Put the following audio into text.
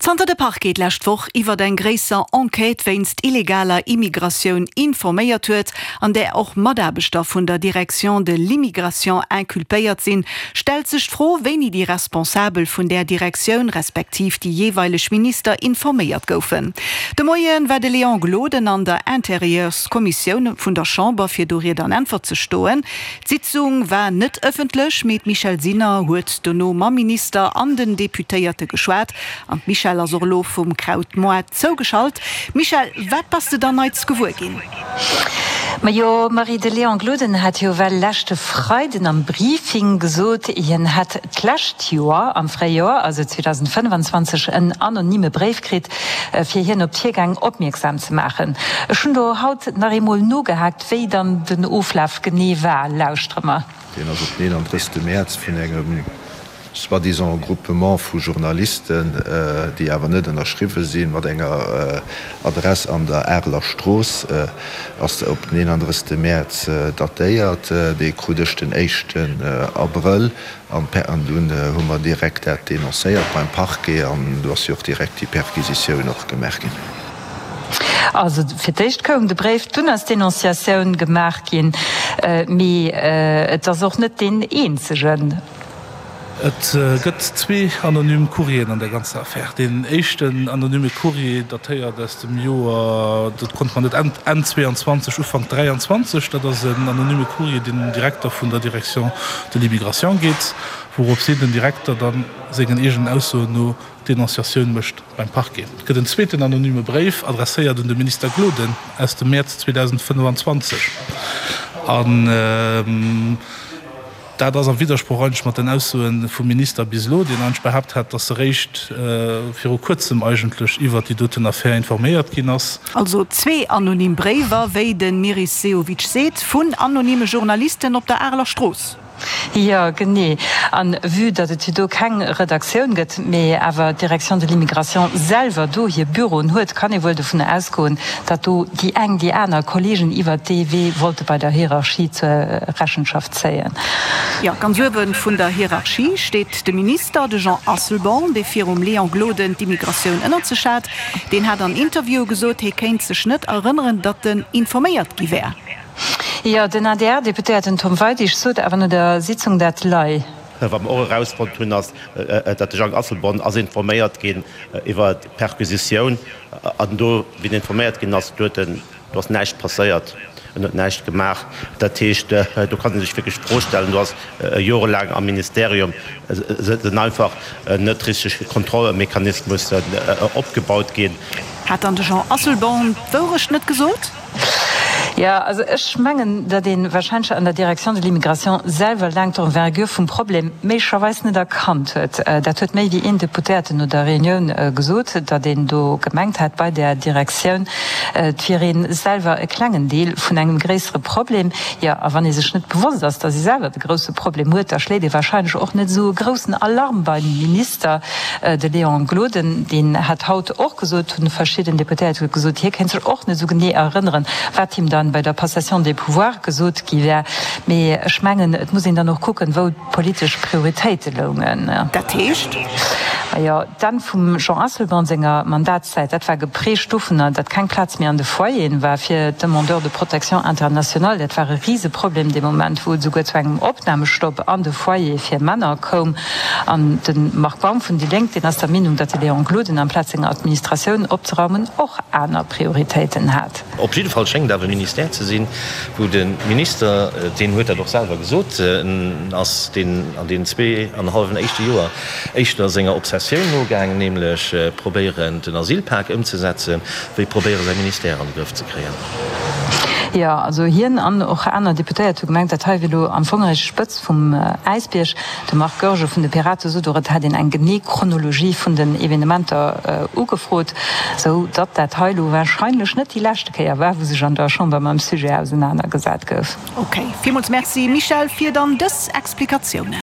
Zter de Park geht lächtwoch iwwer den gräser Enquete weinst illegaler Immigration informéiert huet, an der auch Maderbestoff vun der Direktion de l'Immigration inculpéiert sinn, stel sech froh, wenn die Responsabel vun der Direktion respektiv die jeweilig Minister informéiert goufen. De Moien war de Leon Gloden an der Interieurskommission vun der Chamber fir Dorier an Antwort ze stoen. Sitzung war net öffentlich, mit Michel Sinner huet de no Minister an den Deputéierte geschwert, an Michel Azorlo vom Krautmoat zougeschalt. Michel, wat passte dann als gewur gin? Jo Marie de Leon Gloden hat jo well lächte Freuden am Briefing gesot, jen hat d'Lächtjoer am Freijoer, also 2025 en anonyme Brief krit, fir hien op Tiergang opmerksam zu machen. Schon do haut narimol no gehakt, wéi dann den Oflaf genee war, Lausströmmer. Den also den am 1. März vun engem soi-disant Groupement vu Journalisten, die awer net an der Schriffe sinn, wat enger Adress an der Erlerstraß ass op den 1. März datéiert, déi krudechten 1. April an dun hummer direkt dennoncéiert beim Parquet an du hast joch direkt die Perquisitionun noch gemerken. Also fir d'éicht kom de Breif dun as Dennonciatioun gemerk gin, méi et ass och net den eenzegen. Et gëtt zwee anonyme Kurien an der ganze Affaire. Den echten anonyme Kurier datéiert ass dem Joer, dat konnte man net N22 Ufang 23, dat ass en anonyme Kurier den Direktor vun der Direktion de l'Immigration geht, worop se den Direktor dann segen egen Ausso no Dennonciatioun mëcht beim Parquet. Gët den zweeten anonyme Brief adresséiert den de Minister Gloden aus dem März 2025. Da das am Widerspruch mat den Aussoen vum Minister Bislo, den ansch behabt hat, dat recht fir kurzem eigentlech iwwer die doten Affaire informéiert gin ass. Also 2 anonym Brewer wéi den Miris Seovic seet vun anonyme Journalisten op der Erlerstraß. Ja gené an vu dat et do keng Redakioun gëtt méi awer Direktion de l'Immigration selver do hier Büro huet kann e wo de vun ausgoen, dat du die eng die Äner Kollegen iwwer DW wollte bei der Hierarchie zur Rechenschaft zeien. Ja ganz wen vun der Hierarchie steht de Minister de Jean Asselborn, de fir Leon Gloden d'Immigration ënner ze schad, den hat an Interview gesot he kéint ze net erinnern, dat den informéiert giwer. Ja, den ADR Deputéten Tom Weidich sot awer no der Sitzung dat Lei. Wam Rausfront hunn ass, dat Jean Asselborn ass informéiert gin iwwer Perquisitionun an do wie informéiert gin ass dats näicht passéiert näicht gemacht. Dat Techt du kannst sich wirklich vorstellen, du hast jorelang am Ministerium den einfach nettrische Kontrollemechanismus opgebaut gin. Hat an de Jean Asselborn wërech net gesot? Ja, also ech schmengen, dat den wahrscheinlich an der Direktion de l'Immigration selber langt om Vergur vum Problem méicherweis net erkannt huet. Dat huet méi wie en Deputéten oder Reunion gesot, dat den do gemengt hat bei der Direktion firin selber e Klangendeel vun engem gräsere Problem. Ja, a wann sech net bewusst ass, dat sie selber de grosse Problem huet, da schläde wahrscheinlich auch net so großen Alarm bei den Minister de Leon Gloden, den hat haut och gesot hun verschiedene Deputéten gesot, hier kennt sich auch net so gené erinnern, wat ihm dann bei der Passation des Pouvoirs gesot giwer, méi schmengen et muss dann noch gucken, wo politisch Prioritäten lungen. Dat heescht? Ja, dann vum Jean Asselborn senger Mandatszeit, dat war gepreestufener, dat kein Platz mehr an de Foien war fir Demandeur de Protection international, dat war riese Problem de Moment, wo sogar zu engem Opnahmestopp an de Foie fir Männer kom an den Markbaum vun die Lenk, den as der Minung, dat Leon Gloden an Platzinger Administrationun opzeraumen och aner Prioritäten hat. Op jeden Fall schenkt dawer Minister zu sehen, wo den Minister den huet doch selber gesot ass an den 2,5 Joer Eichter senger Obsession nogang, nämlich probieren den Asylpark umzusetzen, wie probieren sein Minister an den Griff zu kreieren. Ja, also hier an och einer Deputéiert gemeint, dat wie du am Fongerich Spëtz vum Eisbiersch de Mark Görge vun de Pirate so hat den eng gené Chronologie vun den Evenementer ugefrot, so dat dat Teilo wahrscheinlich net die Lächtekeier war, wo sech an der schon beim Sujet auseinander gesat gouf. Okay, vielmals merci Michel fir dann des Explikationen.